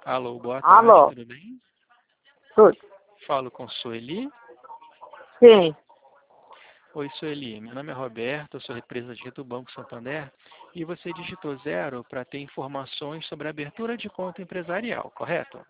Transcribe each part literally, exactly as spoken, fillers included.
Alô, boa tarde, Alô? tudo bem? Tudo? Falo com Sueli. Sim. Oi, Sueli, meu nome é Roberto, eu sou representante do Banco Santander e você digitou zero para ter informações sobre a abertura de conta empresarial, correto?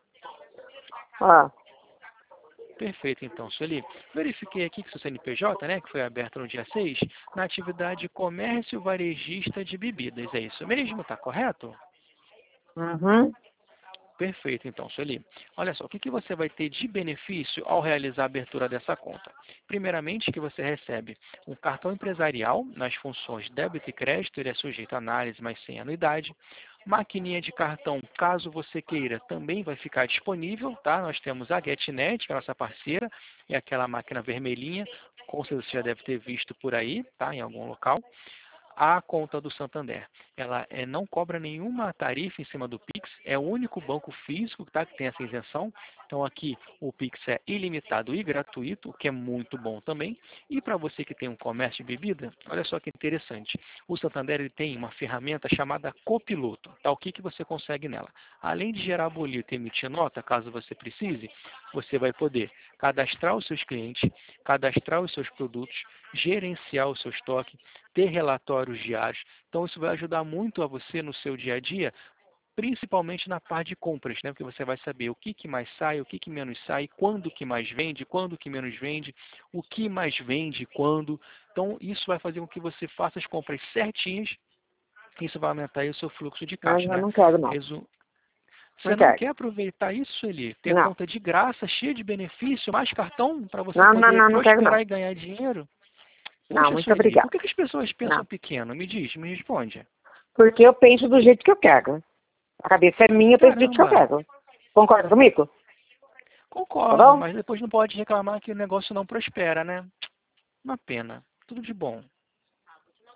Ah, Perfeito, então, Sueli. Verifiquei aqui que seu C N P J, né, que foi aberto no dia seis, na atividade comércio varejista de bebidas, é isso mesmo, tá correto? uhum. Perfeito, então, Sueli. Olha só, o que, que você vai ter de benefício ao realizar a abertura dessa conta? Primeiramente, que você recebe um cartão empresarial nas funções débito e crédito, ele é sujeito a análise, mas sem anuidade. Maquininha de cartão, caso você queira, também vai ficar disponível, tá? Nós temos a GetNet, que é a nossa parceira, é aquela máquina vermelhinha, com certeza você já deve ter visto por aí, tá? Em algum local. A conta do Santander, ela é, não cobra nenhuma tarifa em cima do Pix, é o único banco físico tá, que tem essa isenção. Então aqui o Pix é ilimitado e gratuito, o que é muito bom também. E para você que tem um comércio de bebida, olha só que interessante. O Santander ele tem uma ferramenta chamada Copiloto. Tá? O que, que você consegue nela? Além de gerar boleto e emitir nota, caso você precise, você vai poder cadastrar os seus clientes, cadastrar os seus produtos, gerenciar o seu estoque, ter relatórios diários. Então, isso vai ajudar muito a você no seu dia a dia, principalmente na parte de compras, né? Porque você vai saber o que, que mais sai, o que, que menos sai, quando que mais vende, quando que menos vende, o que mais vende, quando. Então, isso vai fazer com que você faça as compras certinhas. Isso vai aumentar aí o seu fluxo de Mas caixa, eu né? não quero, não. Resu... Você Não não quero. quer aproveitar isso, Eli? Ter Não. conta de graça, cheia de benefício, mais cartão para você Não, não, poder não, não quero, prosperar não. e ganhar dinheiro? Não, Poxa, muito Sueli, por obrigada. que, que as pessoas pensam Não. pequeno? Me diz, me responde. Porque eu penso do jeito que eu quero. A cabeça é minha, eu penso do jeito que eu Caramba, quero. Concorda comigo? Tá concordo, bom? mas depois não pode reclamar que o negócio não prospera, né? Uma pena. Tudo de bom.